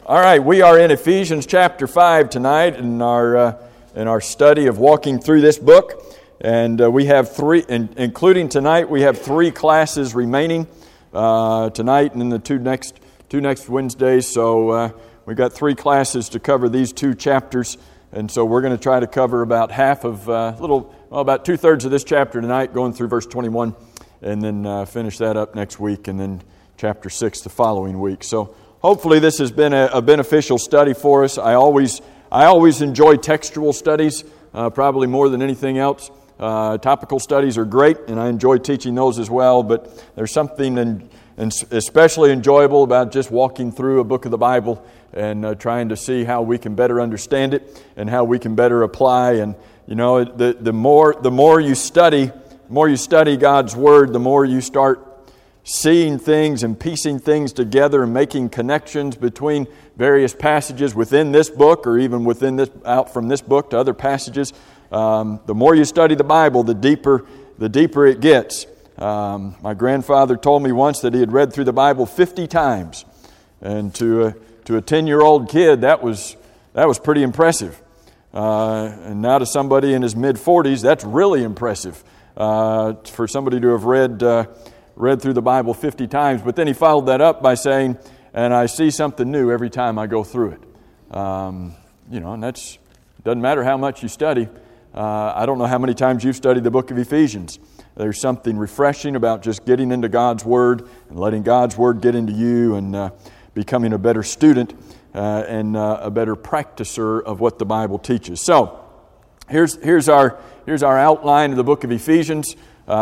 All right, we are in Ephesians chapter 5 tonight in our study of walking through this book. And we have three, including tonight, we have 3 classes remaining tonight and in the two next Wednesdays. So we've got 3 classes to cover these 2 chapters. And so we're going to try to cover about half of, about 2/3 of this chapter tonight, going through verse 21, and then finish that up next week, and then chapter 6 the following week. So hopefully this has been a beneficial study for us. I always enjoy textual studies, probably more than anything else. Topical studies are great, and I enjoy teaching those as well, but there's something especially enjoyable about just walking through a book of the Bible and trying to see how we can better understand it and how we can better apply. And you know, the more you study God's Word, the more you start seeing things and piecing things together and making connections between various passages within this book, or even out from this book to other passages. The more you study the Bible, the deeper it gets. My grandfather told me once that he had read through the Bible 50 times, and to a 10-year-old kid, that was pretty impressive. And now to somebody in his mid-40s, that's really impressive for somebody to have read through the Bible 50 times. But then he followed that up by saying, and I see something new every time I go through it. And that's doesn't matter how much you study. I don't know how many times you've studied the book of Ephesians. There's something refreshing about just getting into God's Word and letting God's Word get into you and becoming a better student and a better practicer of what the Bible teaches. So here's our outline of the book of Ephesians.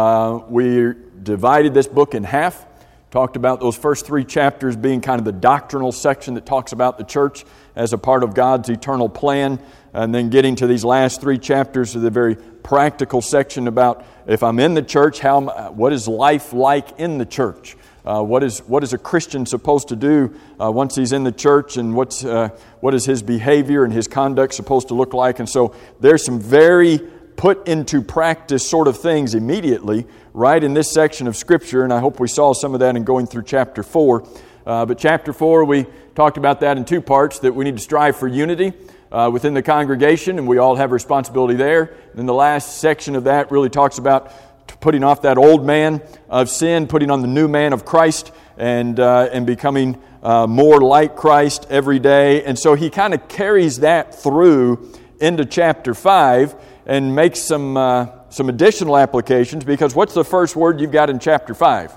We divided this book in half, talked about those first 3 chapters being kind of the doctrinal section that talks about the church as a part of God's eternal plan, and then getting to these last 3 chapters of the very practical section about if I'm in the church, what is life like in the church? What is a Christian supposed to do once he's in the church, and what is his behavior and his conduct supposed to look like? And so there's some very put into practice sort of things immediately right in this section of Scripture, and I hope we saw some of that in going through chapter 4. But chapter 4, we talked about that in 2 parts, that we need to strive for unity within the congregation, and we all have responsibility there. And then the last section of that really talks about putting off that old man of sin, putting on the new man of Christ, and becoming more like Christ every day. And so he kind of carries that through into chapter 5 and makes some additional applications, because what's the first word you've got in chapter 5?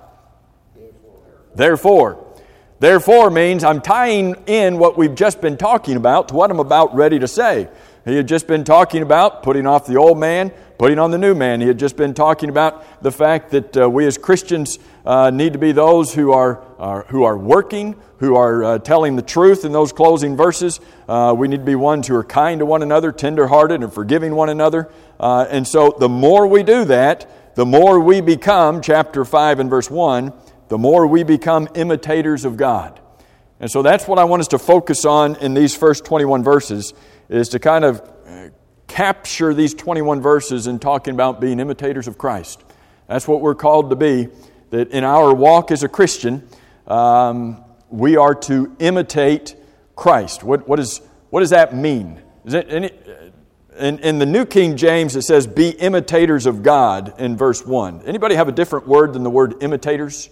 Therefore. Therefore means I'm tying in what we've just been talking about to what I'm about ready to say. He had just been talking about putting off the old man, putting on the new man. He had just been talking about the fact that we as Christians need to be those who are working, who are telling the truth in those closing verses. We need to be ones who are kind to one another, tenderhearted, and forgiving one another. And so the more we do that, the more we become, chapter 5 and verse 1, the more we become imitators of God. And so that's what I want us to focus on in these first 21 verses, is to kind of capture these 21 verses in talking about being imitators of Christ. That's what we're called to be, that in our walk as a Christian, we are to imitate Christ. What does that mean? Is it in the New King James, it says, be imitators of God in verse 1. Anybody have a different word than the word imitators?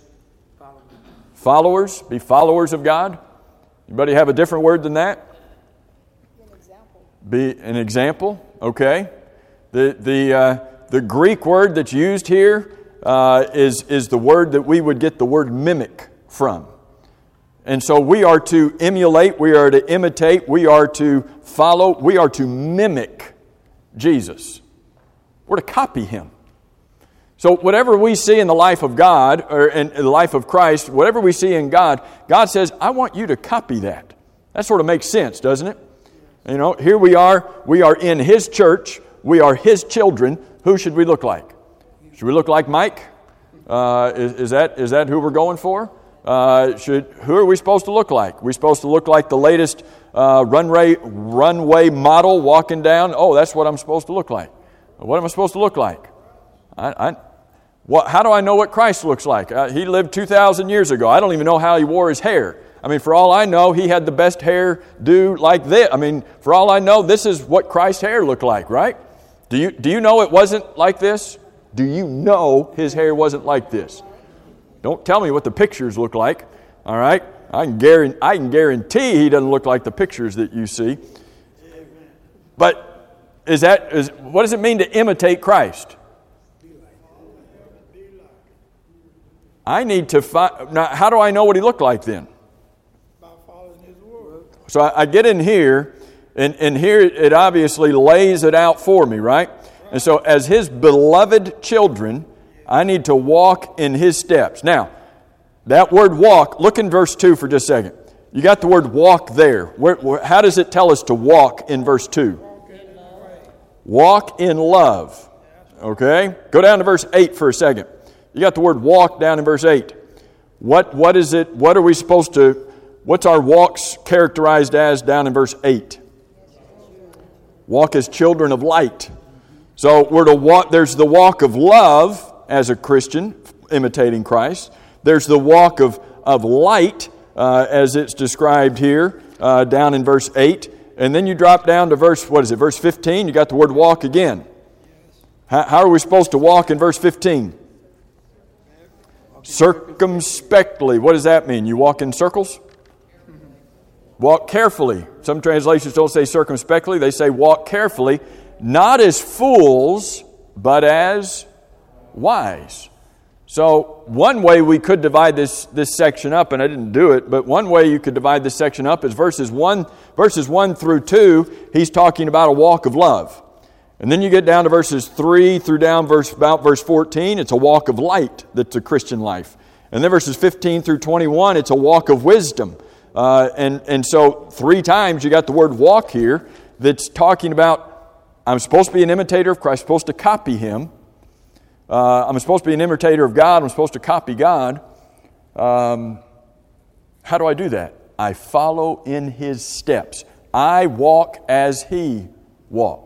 Followers. Be followers of God. Anybody have a different word than that? Be an example. Okay. The Greek word that's used here is the word that we would get the word mimic from. And so we are to emulate, we are to imitate, we are to follow, we are to mimic Jesus. We're to copy Him. So whatever we see in the life of God, or in the life of Christ, whatever we see in God, God says, I want you to copy that. That sort of makes sense, doesn't it? You know, here we are in His church, we are His children. Who should we look like? Should we look like Mike? Is that who we're going for? Who are we supposed to look like? We're supposed to look like the latest runway model walking down. Oh, that's what I'm supposed to look like. What am I supposed to look like? How do I know what Christ looks like? He lived 2,000 years ago. I don't even know how He wore His hair. I mean, for all I know, he had the best hair do like this. I mean, for all I know, this is what Christ's hair looked like, right? Do you know it wasn't like this? Do you know his hair wasn't like this? Don't tell me what the pictures look like, all right? I can guarantee he doesn't look like the pictures that you see. But what does it mean to imitate Christ? I need to find. Now, how do I know what he looked like then? By following his word. So I get in here, and here it obviously lays it out for me, right? And so as his beloved children, I need to walk in his steps. Now, that word walk, look in verse 2 for just a second. You got the word walk there. How does it tell us to walk in verse 2? Walk in love. Okay? Go down to verse 8 for a second. You got the word walk down in verse 8. What is it? What are we supposed to, what's our walks characterized as down in verse 8? Walk as children of light. So we're to walk, there's the walk of love as a Christian, imitating Christ. There's the walk of light, as it's described here, down in verse 8. And then you drop down to verse 15? You got the word walk again. How are we supposed to walk in verse 15? Circumspectly. What does that mean? You walk in circles? Walk carefully. Some translations don't say circumspectly. They say walk carefully. Not as fools, but as wise. So one way we could divide this section up, and I didn't do it, but one way you could divide this section up is verses 1 through 2, he's talking about a walk of love. And then you get down to verses 3 through down about verse 14, it's a walk of light that's a Christian life. And then verses 15 through 21, it's a walk of wisdom. And so 3 times you got the word walk here that's talking about I'm supposed to be an imitator of Christ, I'm supposed to copy Him. I'm supposed to be an imitator of God, I'm supposed to copy God. How do I do that? I follow in His steps. I walk as He walked.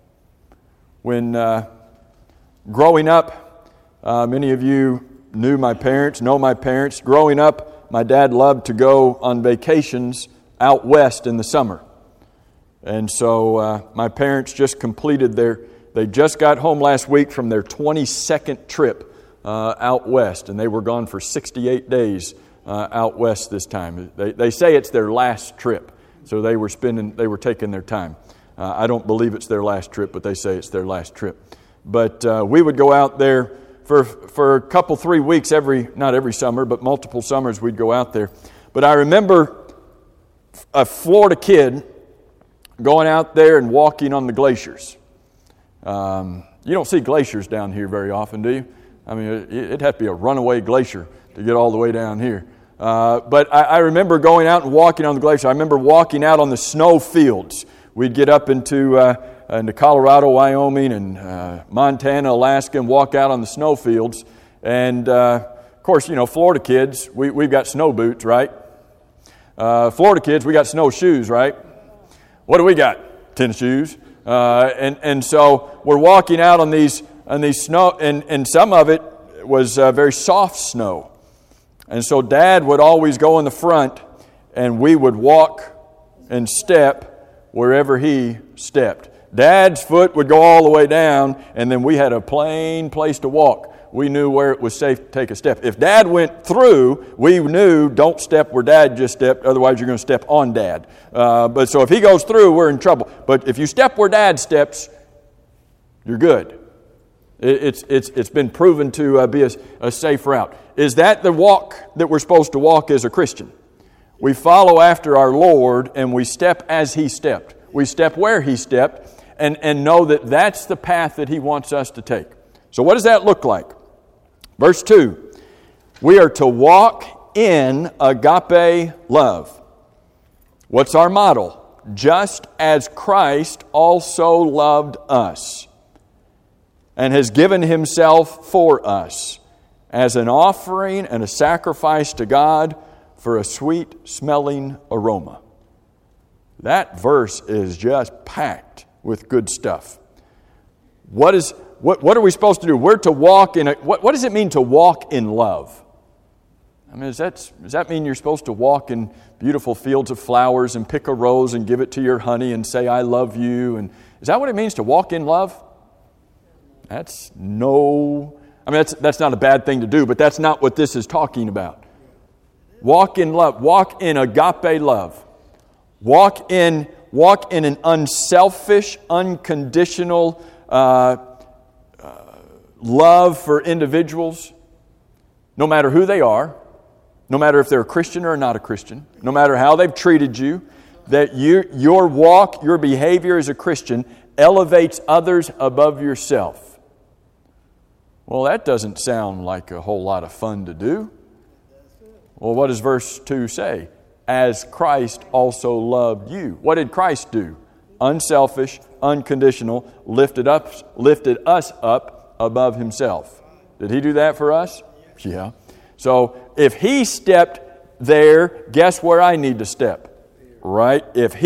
When growing up, many of you know my parents. Growing up, my dad loved to go on vacations out west in the summer. And so my parents just completed they just got home last week from their 22nd trip out west. And they were gone for 68 days out west this time. They say it's their last trip. So they were taking their time. I don't believe it's their last trip, but they say it's their last trip. But we would go out there for a couple, 3 weeks, not every summer, but multiple summers we'd go out there. But I remember a Florida kid going out there and walking on the glaciers. You don't see glaciers down here very often, do you? I mean, it'd have to be a runaway glacier to get all the way down here. But I remember going out and walking on the glacier. I remember walking out on the snow fields. We'd get up into Colorado, Wyoming, and Montana, Alaska, and walk out on the snow fields. And, of course, Florida kids, we've got snow boots, right? Florida kids, we got snowshoes, right? What do we got? Tennis shoes. And so we're walking out on these snow, and some of it was very soft snow. And so Dad would always go in the front, and we would walk and step wherever he stepped. Dad's foot would go all the way down, and then we had a plain place to walk. We knew where it was safe to take a step. If Dad went through, we knew don't step where Dad just stepped, otherwise you're going to step on Dad. But so if he goes through, we're in trouble. But if you step where Dad steps, you're good. It's been proven to be a safe route. Is that the walk that we're supposed to walk as a Christian? We follow after our Lord and we step as He stepped. We step where He stepped and know that that's the path that He wants us to take. So what does that look like? Verse 2, we are to walk in agape love. What's our model? Just as Christ also loved us and has given Himself for us as an offering and a sacrifice to God for a sweet-smelling aroma. That verse is just packed with good stuff. What are we supposed to do? We're to walk in what does it mean to walk in love? I mean, does that mean you're supposed to walk in beautiful fields of flowers and pick a rose and give it to your honey and say, I love you? And is that what it means to walk in love? That's not a bad thing to do, but that's not what this is talking about. Walk in love. Walk in agape love. Walk in an unselfish, unconditional love for individuals, no matter who they are, no matter if they're a Christian or not a Christian, no matter how they've treated you, that your walk, your behavior as a Christian elevates others above yourself. Well, that doesn't sound like a whole lot of fun to do. Well, what does verse 2 say? As Christ also loved you. What did Christ do? Unselfish, unconditional, lifted us up above Himself. Did He do that for us? Yeah. So if He stepped there, guess where I need to step? Right?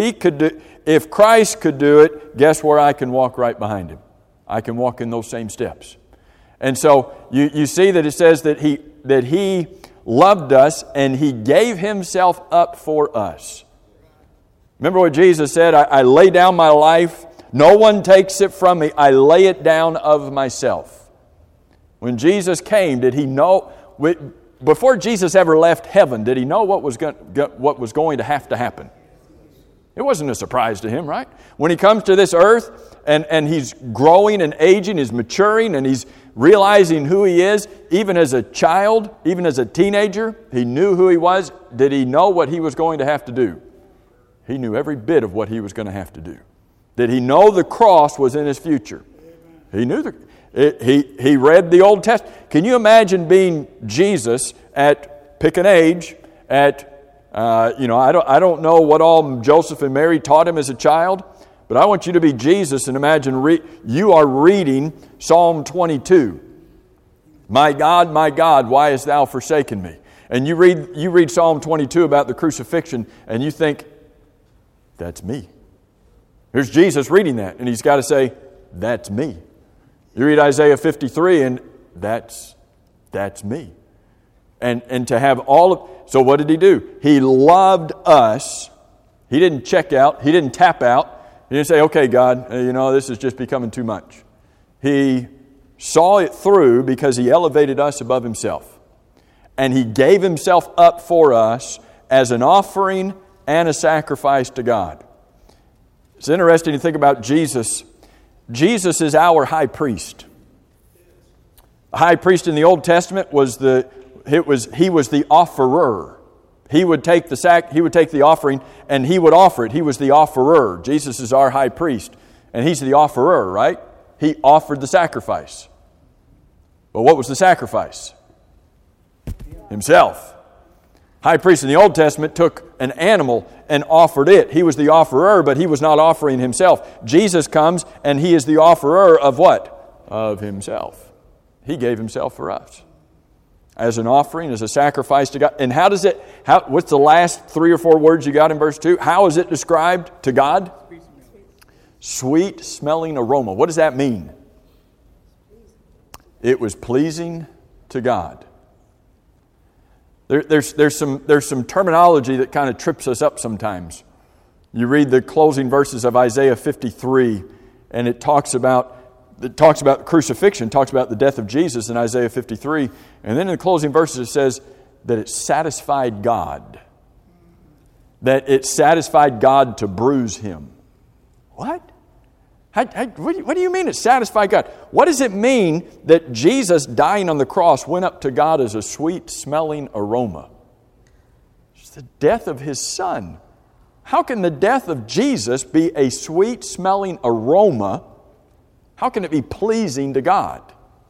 If Christ could do it, guess where I can walk right behind Him? I can walk in those same steps. And so you see that it says that He loved us and He gave Himself up for us. Remember what Jesus said, I lay down my life, no one takes it from me, I lay it down of myself. When Jesus came, did He know, before Jesus ever left heaven, did He know what was going to have to happen? It wasn't a surprise to Him, right? When He comes to this earth and He's growing and aging, He's maturing and He's realizing who He is, even as a child, even as a teenager, He knew who He was. Did He know what He was going to have to do? He knew every bit of what He was going to have to do. Did He know the cross was in His future? He knew He read the Old Testament. Can you imagine being Jesus pick an age, I don't know what all Joseph and Mary taught Him as a child, but I want you to be Jesus and imagine you are reading Psalm 22. My God, why hast thou forsaken me? And you read Psalm 22 about the crucifixion and you think, that's me. Here's Jesus reading that and He's got to say, that's me. You read Isaiah 53 and that's me. And to have so what did He do? He loved us. He didn't check out. He didn't tap out. He didn't say, okay, God, this is just becoming too much. He saw it through because He elevated us above Himself. And He gave Himself up for us as an offering and a sacrifice to God. It's interesting to think about Jesus. Jesus is our high priest. The high priest in the Old Testament he was the offerer. He would take the offering and He would offer it. He was the offerer. Jesus is our high priest and He's the offerer, right? He offered the sacrifice. But what was the sacrifice? Himself. High priest in the Old Testament took an animal and offered it. He was the offerer, but He was not offering Himself. Jesus comes and He is the offerer of what? Of Himself. He gave Himself for us. As an offering, as a sacrifice to God. And what's the last 3 or 4 words you got in verse 2? How is it described to God? Sweet smelling aroma. What does that mean? It was pleasing to God. There's some terminology that kind of trips us up sometimes. You read the closing verses of Isaiah 53, and it talks about crucifixion, talks about the death of Jesus in Isaiah 53, and then in the closing verses it says that it satisfied God. That it satisfied God to bruise Him. What? What do you mean it satisfied God? What does it mean that Jesus dying on the cross went up to God as a sweet-smelling aroma? It's the death of His Son. How can the death of Jesus be a sweet-smelling aroma? How can it be pleasing to God?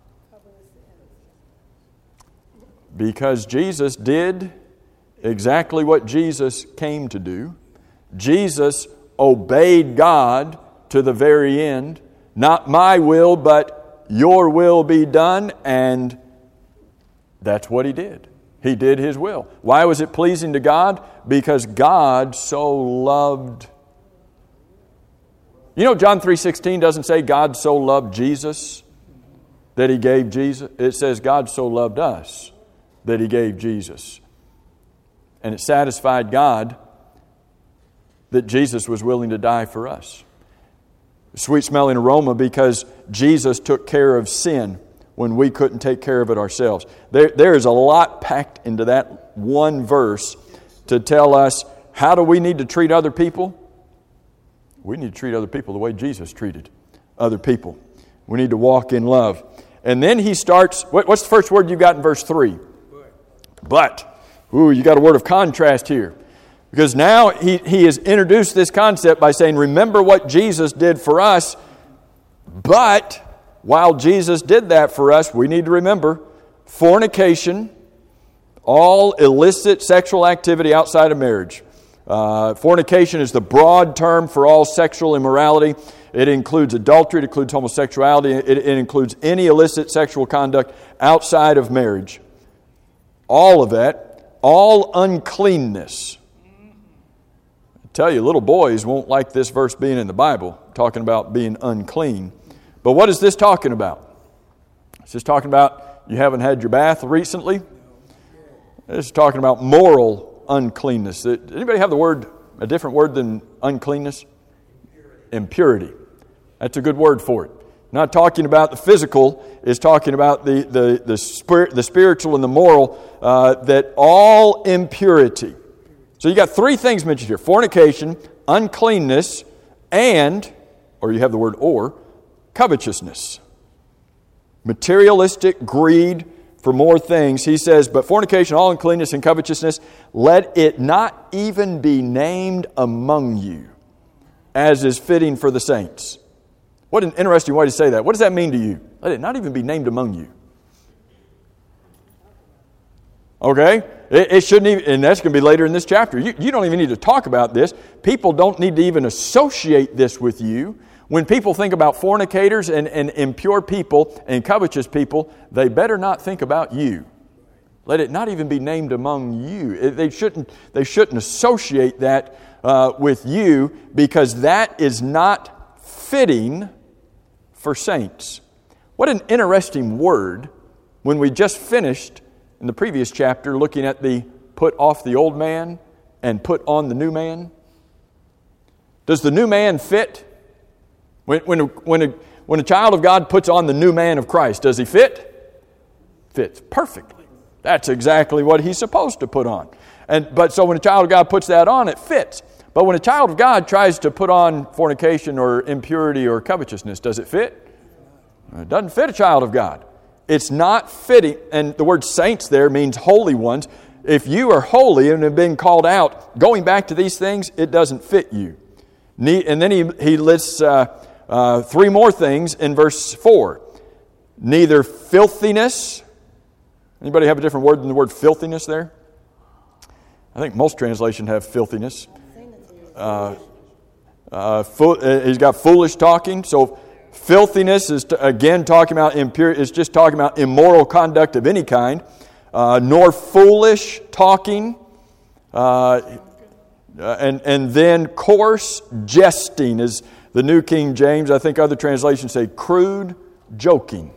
Because Jesus did exactly what Jesus came to do. Jesus obeyed God to the very end. Not my will, but your will be done. And that's what He did. He did His will. Why was it pleasing to God? Because God so loved. John 3:16 doesn't say God so loved Jesus that He gave Jesus. It says God so loved us that He gave Jesus. And it satisfied God that Jesus was willing to die for us. Sweet-smelling aroma because Jesus took care of sin when we couldn't take care of it ourselves. There is a lot packed into that one verse to tell us, how do we need to treat other people? We need to treat other people the way Jesus treated other people. We need to walk in love. And then he starts, what's the first word you got in verse 3? But. Ooh, you got a word of contrast here. Because now he has introduced this concept by saying, remember what Jesus did for us, but while Jesus did that for us, we need to remember fornication, all illicit sexual activity outside of marriage. Fornication is the broad term for all sexual immorality. It includes adultery, it includes homosexuality, it includes any illicit sexual conduct outside of marriage. All of that, all uncleanness. I tell you, little boys won't like this verse being in the Bible, talking about being unclean. But what is this talking about? Is this talking about you haven't had your bath recently? This is talking about moral uncleanness. Anybody have a different word than uncleanness? Impurity. That's a good word for it. Not talking about the physical, it's talking about the spiritual and the moral, that all impurity. So you got three things mentioned here: fornication, uncleanness, and, or you have the word or, covetousness. Materialistic greed for more things. He says, but fornication, all uncleanness, and covetousness, let it not even be named among you, as is fitting for the saints. What an interesting way to say that. What does that mean to you? Let it not even be named among you. Okay? It shouldn't even, and that's going to be later in this chapter. You don't even need to talk about this. People don't need to even associate this with you. When people think about fornicators and impure people and covetous people, they better not think about you. Let it not even be named among you. They shouldn't associate that with you, because that is not fitting for saints. What an interesting word when we just finished in the previous chapter looking at the put off the old man and put on the new man. Does the new man fit? When a child of God puts on the new man of Christ, does he fit? Fits perfectly. That's exactly what he's supposed to put on. But so when a child of God puts that on, it fits. But when a child of God tries to put on fornication or impurity or covetousness, does it fit? It doesn't fit a child of God. It's not fitting. And the word saints there means holy ones. If you are holy and have been called out, going back to these things, it doesn't fit you. And then he lists three more things in verse 4. Neither filthiness. Anybody have a different word than the word filthiness there? I think most translations have filthiness. He's got foolish talking. So filthiness is again talking about impure. Is just talking about immoral conduct of any kind. Nor foolish talking. And then coarse jesting is the New King James. I think other translations say crude joking.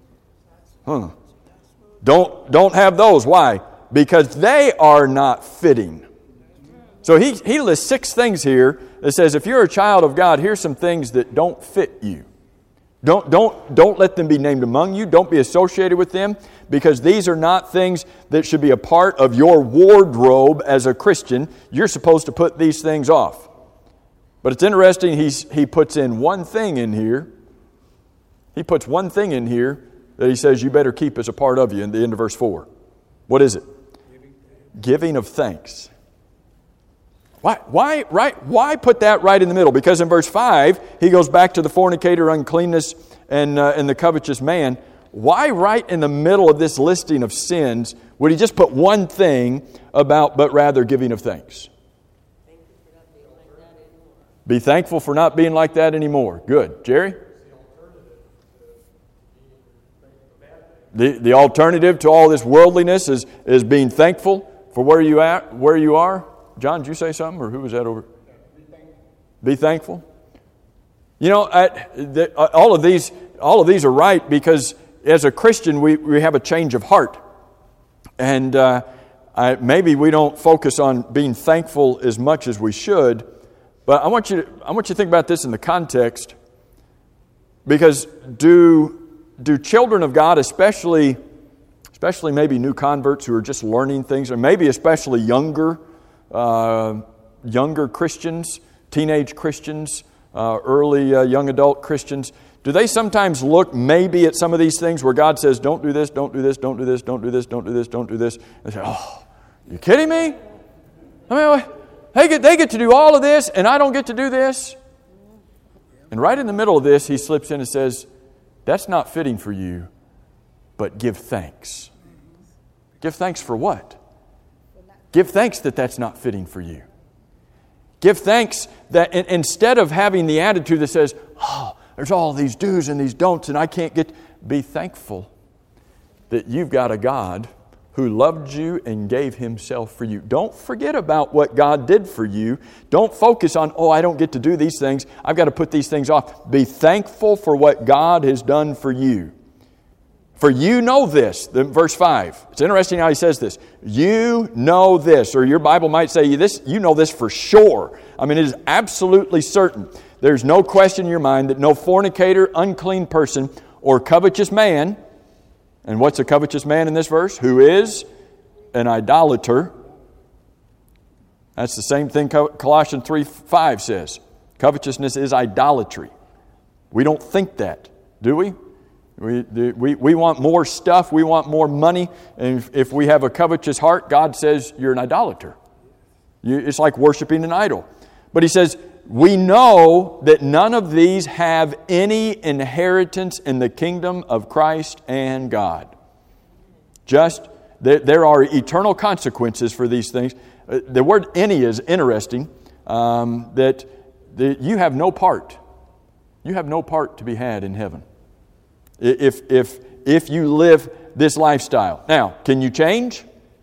Don't have those. Why? Because they are not fitting. So he lists 6 things here that says if you're a child of God, here's some things that don't fit you. Don't let them be named among you. Don't be associated with them, because these are not things that should be a part of your wardrobe as a Christian. You're supposed to put these things off. But it's interesting, he puts in one thing in here. He puts one thing in here that he says you better keep as a part of you in the end of verse 4. What is it? Giving of thanks. Why put that right in the middle? Because in verse 5, he goes back to the fornicator, uncleanness, and the covetous man. Why right in the middle of this listing of sins would he just put one thing about, but rather giving of thanks? Be thankful for not being like that anymore. Good. Jerry? The alternative to all this worldliness is being thankful for where you are. John, did you say something, or who was that over? Be thankful. You know, all of these are right, because as a Christian we have a change of heart, and maybe we don't focus on being thankful as much as we should, but I want you to think about this in the context, because do children of God, especially maybe new converts who are just learning things, or maybe especially younger Christians, teenage Christians, early young adult Christians, do they sometimes look maybe at some of these things where God says, don't do this, don't do this, don't do this, don't do this, don't do this, don't do this, and say, oh, you kidding me? I mean, they get to do all of this and I don't get to do this? And right in the middle of this, he slips in and says, that's not fitting for you, but give thanks. Give thanks for what? Give thanks that that's not fitting for you. Give thanks that instead of having the attitude that says, oh, there's all these do's and these don'ts and I can't get... Be thankful that you've got a God who loved you and gave Himself for you. Don't forget about what God did for you. Don't focus on, oh, I don't get to do these things. I've got to put these things off. Be thankful for what God has done for you. For you know this, verse 5. It's interesting how he says this. You know this, or your Bible might say this. You know this for sure. I mean, it is absolutely certain. There's no question in your mind that no fornicator, unclean person, or covetous man, and what's a covetous man in this verse? Who is an idolater. That's the same thing Colossians 3:5 says. Covetousness is idolatry. We don't think that, do we? We want more stuff. We want more money. And if we have a covetous heart, God says you're an idolater. It's like worshiping an idol. But he says, we know that none of these have any inheritance in the kingdom of Christ and God. Just, there are eternal consequences for these things. The word any is interesting, that you have no part. You have no part to be had in heaven. If you live this lifestyle. Now, can you change?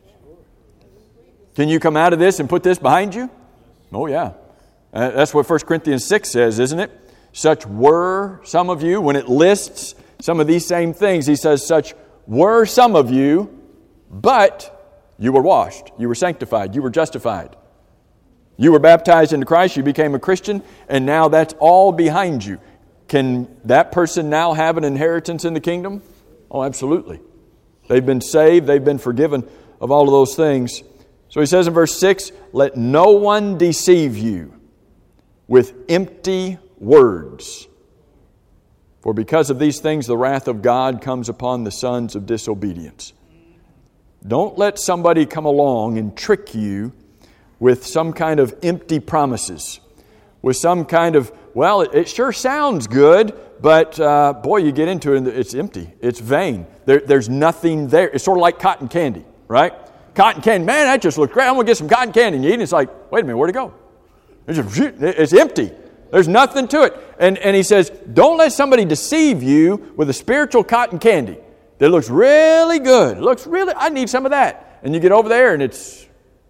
Can you come out of this and put this behind you? Oh, yeah. That's what 1 Corinthians 6 says, isn't it? Such were some of you. When it lists some of these same things, he says, such were some of you, but you were washed, you were sanctified, you were justified. You were baptized into Christ, you became a Christian, and now that's all behind you. Can that person now have an inheritance in the kingdom? Oh, absolutely. They've been saved. They've been forgiven of all of those things. So he says in verse 6, let no one deceive you with empty words. For because of these things, the wrath of God comes upon the sons of disobedience. Don't let somebody come along and trick you with some kind of empty promises. With some kind of, well, it sure sounds good, but boy, you get into it and it's empty. It's vain. There's nothing there. It's sort of like cotton candy, right? Cotton candy, man, that just looks great. I'm going to get some cotton candy and you eat it. It's like, wait a minute, where'd it go? It's empty. There's nothing to it. And he says, don't let somebody deceive you with a spiritual cotton candy that looks really good. I need some of that. And you get over there and it's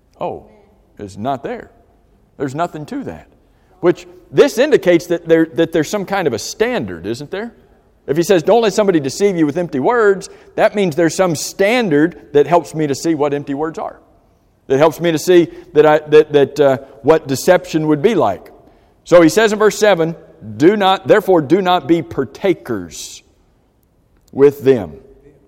not there. There's nothing to that. Which this indicates that there's some kind of a standard, isn't there? If he says, don't let somebody deceive you with empty words, that means there's some standard that helps me to see what empty words are. That helps me to see what deception would be like. So he says in verse 7, therefore do not be partakers with them.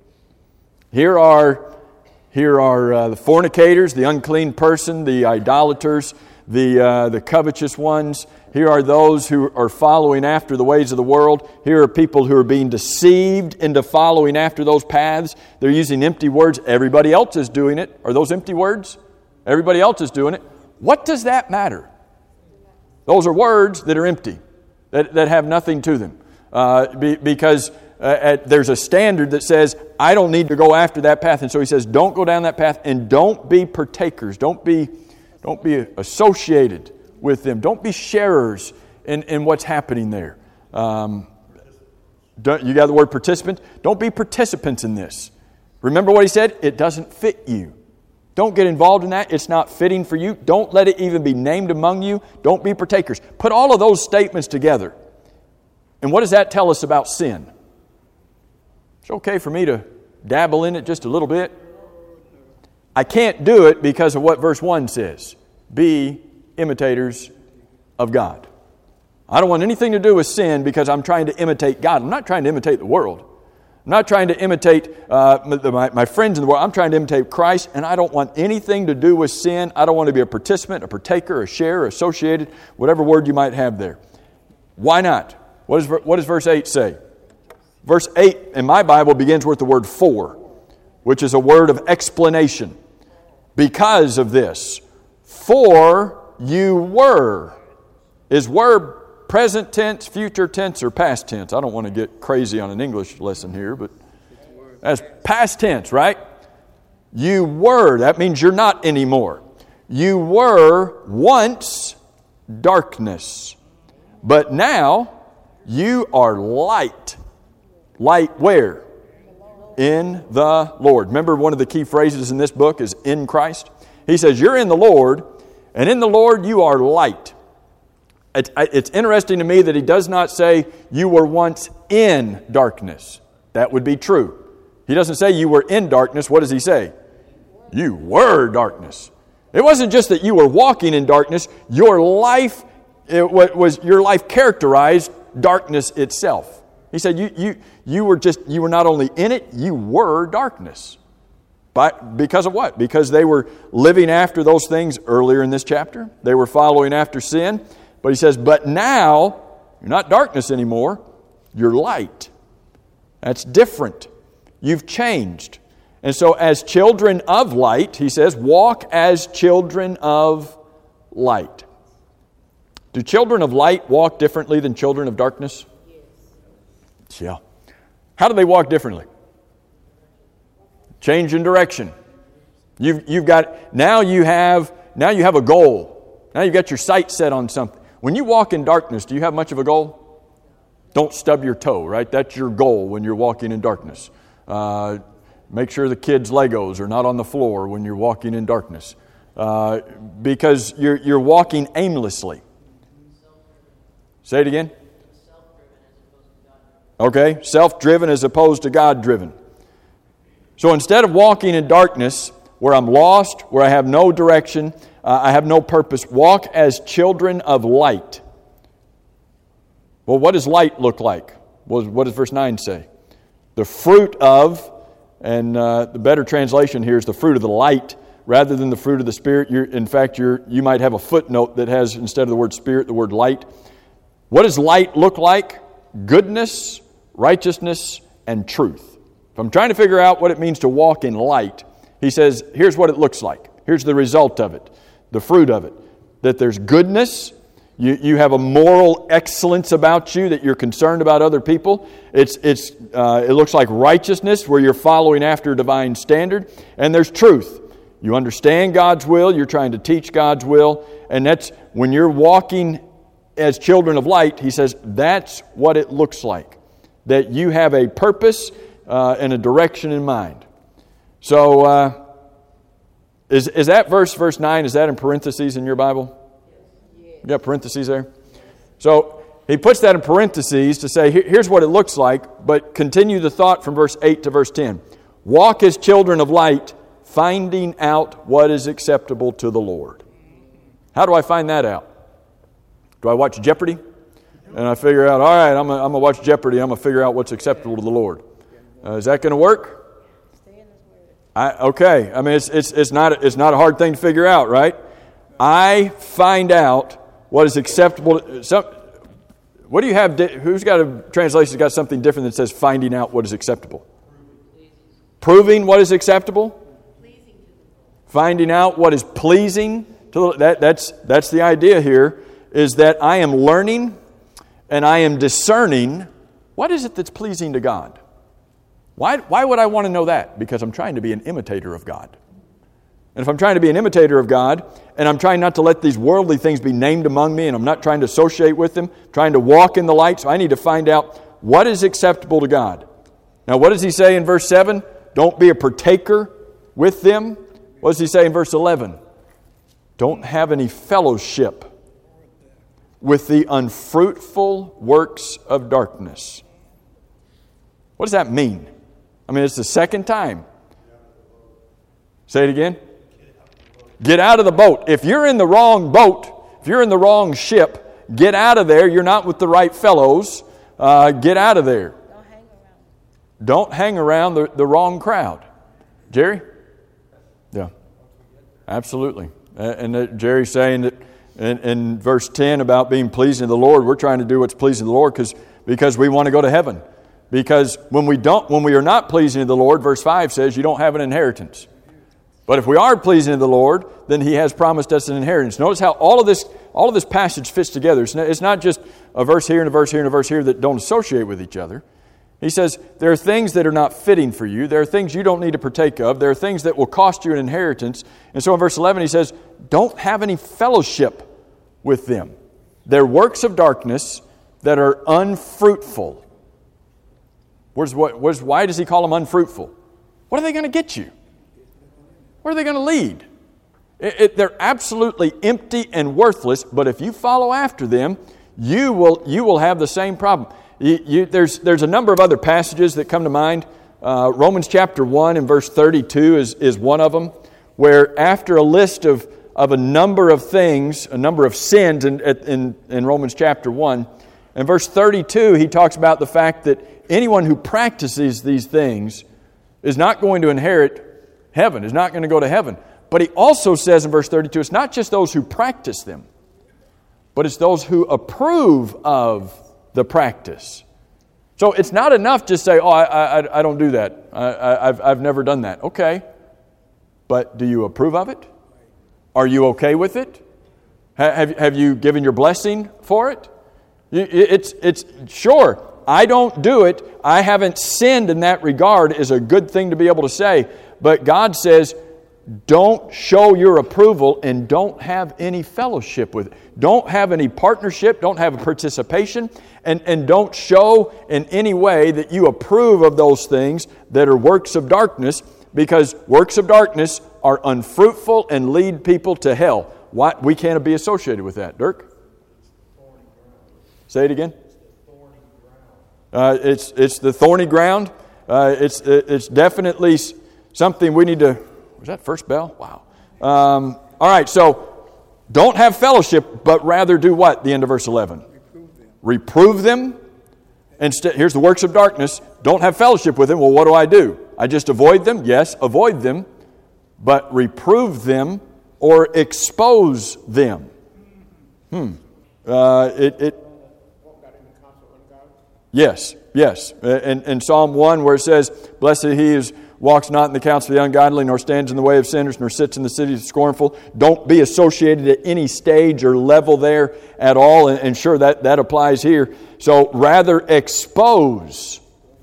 Here are the fornicators, the unclean person, the idolaters, the covetous ones. Here are those who are following after the ways of the world. Here are people who are being deceived into following after those paths. They're using empty words. Everybody else is doing it. Are those empty words? Everybody else is doing it. What does that matter? Those are words that are empty, that have nothing to them. Because there's a standard that says, I don't need to go after that path. And so he says, don't go down that path and don't be partakers. Don't be associated with them. Don't be sharers in what's happening there. You got the word participant? Don't be participants in this. Remember what he said? It doesn't fit you. Don't get involved in that. It's not fitting for you. Don't let it even be named among you. Don't be partakers. Put all of those statements together. And what does that tell us about sin? It's okay for me to dabble in it just a little bit. I can't do it because of what verse 1 says. Be imitators of God. I don't want anything to do with sin because I'm trying to imitate God. I'm not trying to imitate the world. I'm not trying to imitate my friends in the world. I'm trying to imitate Christ, and I don't want anything to do with sin. I don't want to be a participant, a partaker, a sharer, associated, whatever word you might have there. Why not? What does verse 8 say? Verse 8 in my Bible begins with the word for, which is a word of explanation. Because of this, for you were. Is were present tense, future tense, or past tense? I don't want to get crazy on an English lesson here, but that's past tense, right? You were. That means you're not anymore. You were once darkness, but now you are light. Light where? In the Lord. Remember, one of the key phrases in this book is in Christ. He says, you're in the Lord, and in the Lord you are light. It's interesting to me that he does not say you were once in darkness. That would be true. He doesn't say you were in darkness. What does he say? You were darkness. It wasn't just that you were walking in darkness. Your life characterized darkness itself. He said you were not only in it, you were darkness. Because of what? Because they were living after those things earlier in this chapter. They were following after sin. But he says, but now, you're not darkness anymore, you're light. That's different. You've changed. And so as children of light, he says, walk as children of light. Do children of light walk differently than children of darkness? Yes. Yeah. How do they walk differently? Change in direction. You have a goal. Now you've got your sight set on something. When you walk in darkness, do you have much of a goal? Don't stub your toe, right? That's your goal when you're walking in darkness. Make sure the kids' Legos are not on the floor when you're walking in darkness. Because you're walking aimlessly. Say it again. Okay, self-driven as opposed to God-driven. So instead of walking in darkness, where I'm lost, where I have no direction, I have no purpose, walk as children of light. Well, what does light look like? What does verse 9 say? The fruit of, and the better translation here is the fruit of the light rather than the fruit of the Spirit. You might have a footnote that has, instead of the word Spirit, the word light. What does light look like? Goodness, righteousness, and truth. If I'm trying to figure out what it means to walk in light, he says, here's what it looks like. Here's the result of it, the fruit of it. That there's goodness. You have a moral excellence about you, that you're concerned about other people. It looks like righteousness, where you're following after a divine standard. And there's truth. You understand God's will. You're trying to teach God's will. And that's when you're walking as children of light, he says, that's what it looks like. That you have a purpose and a direction in mind. So, is that verse 9, is that in parentheses in your Bible? You got parentheses there? So, he puts that in parentheses to say, here's what it looks like, but continue the thought from verse 8 to verse 10. Walk as children of light, finding out what is acceptable to the Lord. How do I find that out? Do I watch Jeopardy? And I figure out, all right, I'm going to watch Jeopardy. I'm going to figure out what's acceptable to the Lord. Is that going to work? Okay. I mean, it's not a hard thing to figure out, right? I find out what is acceptable. What do you have? Who's got a translation that's got something different that says finding out what is acceptable? Proving what is acceptable? Finding out what is pleasing to that's the idea here, is that I am learning and I am discerning what is it that's pleasing to God. Why would I want to know that? Because I'm trying to be an imitator of God. And if I'm trying to be an imitator of God, and I'm trying not to let these worldly things be named among me, and I'm not trying to associate with them, trying to walk in the light, so I need to find out what is acceptable to God. Now, what does he say in verse 7? Don't be a partaker with them. What does he say in verse 11? Don't have any fellowship with the unfruitful works of darkness. What does that mean? I mean, it's the second time. Say it again. Get out of the boat. If you're in the wrong boat, if you're in the wrong ship, get out of there. You're not with the right fellows. Get out of there. Don't hang around the wrong crowd. Jerry? Yeah, absolutely. And Jerry's saying that in verse 10 about being pleasing to the Lord, we're trying to do what's pleasing to the Lord because we want to go to heaven. Because when we are not pleasing to the Lord, verse 5 says you don't have an inheritance. But if we are pleasing to the Lord, then He has promised us an inheritance. Notice how all of this passage fits together. It's not just a verse here and a verse here and a verse here that don't associate with each other. He says there are things that are not fitting for you. There are things you don't need to partake of. There are things that will cost you an inheritance. And so in verse 11 he says, don't have any fellowship with them. They're works of darkness that are unfruitful. Why does he call them unfruitful? What are they going to get you? Where are they going to lead? They're absolutely empty and worthless, but if you follow after them, you will have the same problem. There's a number of other passages that come to mind. Romans chapter 1 and verse 32 is one of them, where after a list of a number of things, a number of sins in Romans chapter 1, in verse 32 he talks about the fact that anyone who practices these things is not going to inherit heaven, is not going to go to heaven. But he also says in verse 32, it's not just those who practice them, but it's those who approve of the practice. So it's not enough to say, oh, I don't do that. I've never done that. Okay. But do you approve of it? Are you okay with it? Have you given your blessing for it? It's sure, I don't do it. I haven't sinned in that regard is a good thing to be able to say. But God says, don't show your approval and don't have any fellowship with it. Don't have any partnership, don't have a participation, and don't show in any way that you approve of those things that are works of darkness, because works of darkness are unfruitful and lead people to hell. Why? We can't be associated with that. Dirk? Say it again. It's the thorny ground. It's definitely something we need to... Was that first bell? Wow. All right, so don't have fellowship, but rather do what? The end of verse 11. Reprove them. Instead, here's the works of darkness. Don't have fellowship with them. Well, what do? I just avoid them? Yes, avoid them. But reprove them or expose them. Yes. In Psalm 1 where it says, blessed he is walks not in the counsel of the ungodly, nor stands in the way of sinners, nor sits in the city of the scornful. Don't be associated at any stage or level there at all. And sure, that applies here. So rather expose.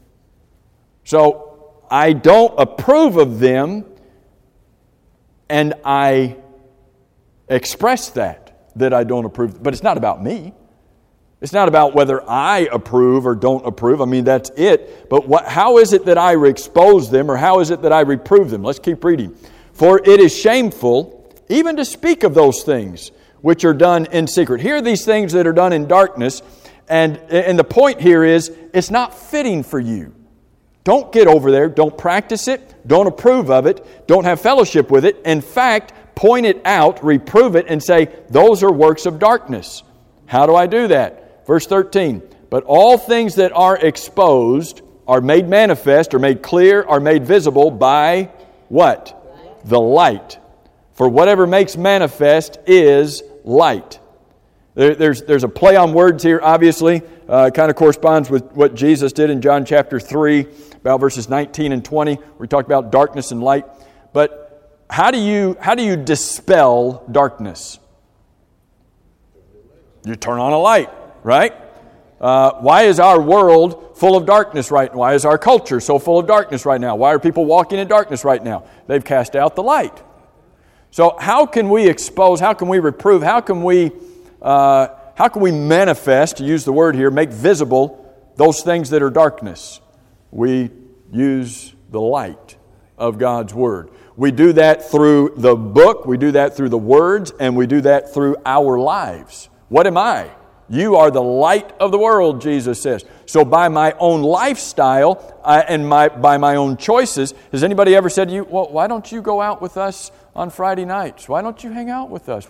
So I don't approve of them, and I express that I don't approve. But it's not about me. It's not about whether I approve or don't approve. I mean, that's it. But how is it that I expose them, or how is it that I reprove them? Let's keep reading. For it is shameful even to speak of those things which are done in secret. Here are these things that are done in darkness. And the point here is, it's not fitting for you. Don't get over there. Don't practice it. Don't approve of it. Don't have fellowship with it. In fact, point it out, reprove it, and say, those are works of darkness. How do I do that? Verse 13, but all things that are exposed are made manifest, or made clear, are made visible by what? The light. For whatever makes manifest is light. There's a play on words here, obviously. Kind of corresponds with what Jesus did in John chapter 3, about verses 19 and 20, where he talked about darkness and light. But how do you dispel darkness? You turn on a light. Right? Why is our world full of darkness right now? Why is our culture so full of darkness right now? Why are people walking in darkness right now? They've cast out the light. So how can we expose, how can we reprove, how can we manifest, to use the word here, make visible those things that are darkness? We use the light of God's Word. We do that through the book, we do that through the words, and we do that through our lives. What am I? You are the light of the world, Jesus says. So by my own lifestyle and by my own choices, has anybody ever said to you, well, why don't you go out with us on Friday nights? Why don't you hang out with us?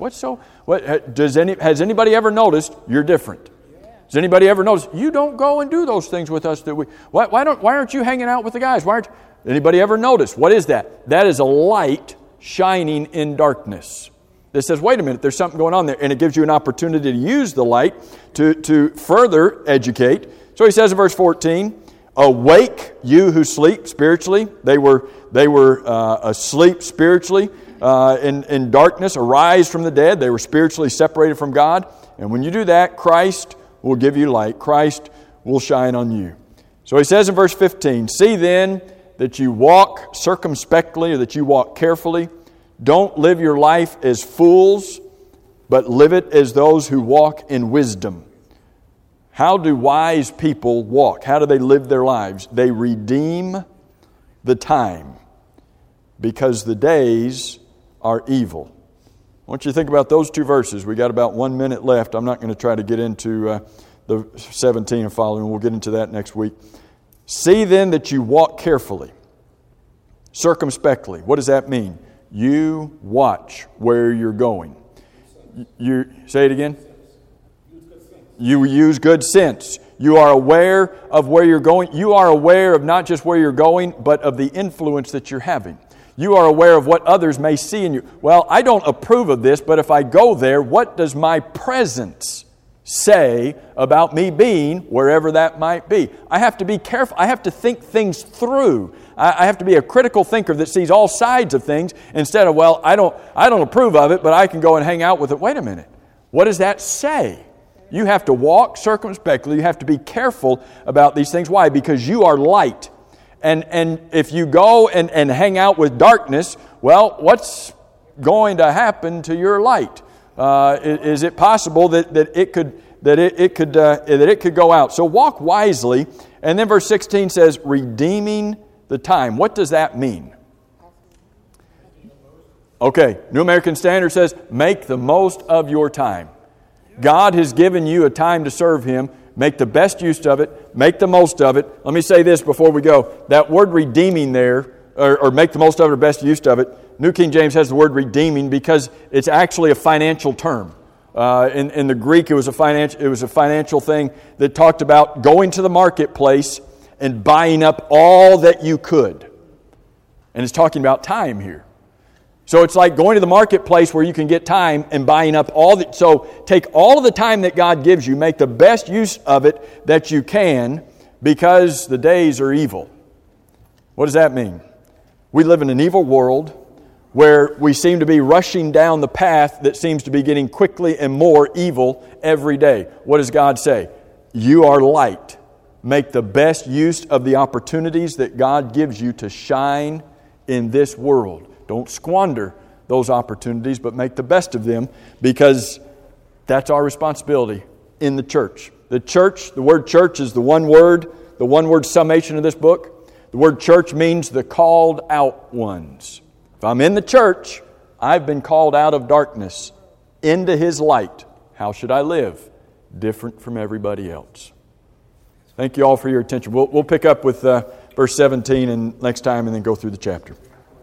Has anybody ever noticed you're different? Does anybody ever notice you don't go and do those things with us why aren't you hanging out with the guys? Anybody ever notice? What is that? That is a light shining in darkness. That says, wait a minute, there's something going on there. And it gives you an opportunity to use the light to further educate. So he says in verse 14, awake, you who sleep spiritually. They were asleep spiritually in darkness. Arise from the dead. They were spiritually separated from God. And when you do that, Christ will give you light. Christ will shine on you. So he says in verse 15, see then that you walk circumspectly, or that you walk carefully. Don't live your life as fools, but live it as those who walk in wisdom. How do wise people walk? How do they live their lives? They redeem the time, because the days are evil. I want you to think about those two verses. We got about 1 minute left. I'm not going to try to get into the 17 and following. We'll get into that next week. See then that you walk carefully, circumspectly. What does that mean? You watch where you're going. You say it again? You use good sense. You are aware of where you're going. You are aware of not just where you're going, but of the influence that you're having. You are aware of what others may see in you. Well, I don't approve of this, but if I go there, what does my presence say about me being wherever that might be? I have to be careful. I have to think things through. I have to be a critical thinker that sees all sides of things instead of, well, I don't approve of it, but I can go and hang out with it. Wait a minute. What does that say? You have to walk circumspectly. You have to be careful about these things. Why? Because you are light. And if you go and hang out with darkness, well, what's going to happen to your light? Is it possible that it could go out? So walk wisely. And then verse 16 says, redeeming the time. What does that mean? Okay, New American Standard says, make the most of your time. God has given you a time to serve Him. Make the best use of it. Make the most of it. Let me say this before we go. That word redeeming there, or make the most of it or best use of it, New King James has the word redeeming because it's actually a financial term. In the Greek, it was a financial thing that talked about going to the marketplace and buying up all that you could. And it's talking about time here. So it's like going to the marketplace where you can get time and buying up all that. So take all of the time that God gives you, make the best use of it that you can, because the days are evil. What does that mean? We live in an evil world where we seem to be rushing down the path that seems to be getting quickly and more evil every day. What does God say? You are light. Make the best use of the opportunities that God gives you to shine in this world. Don't squander those opportunities, but make the best of them, because that's our responsibility in the church. The church, the word church is the one word summation of this book. The word church means the called out ones. If I'm in the church, I've been called out of darkness into His light. How should I live? Different from everybody else. Thank you all for your attention. We'll pick up with verse 17 and next time and then go through the chapter.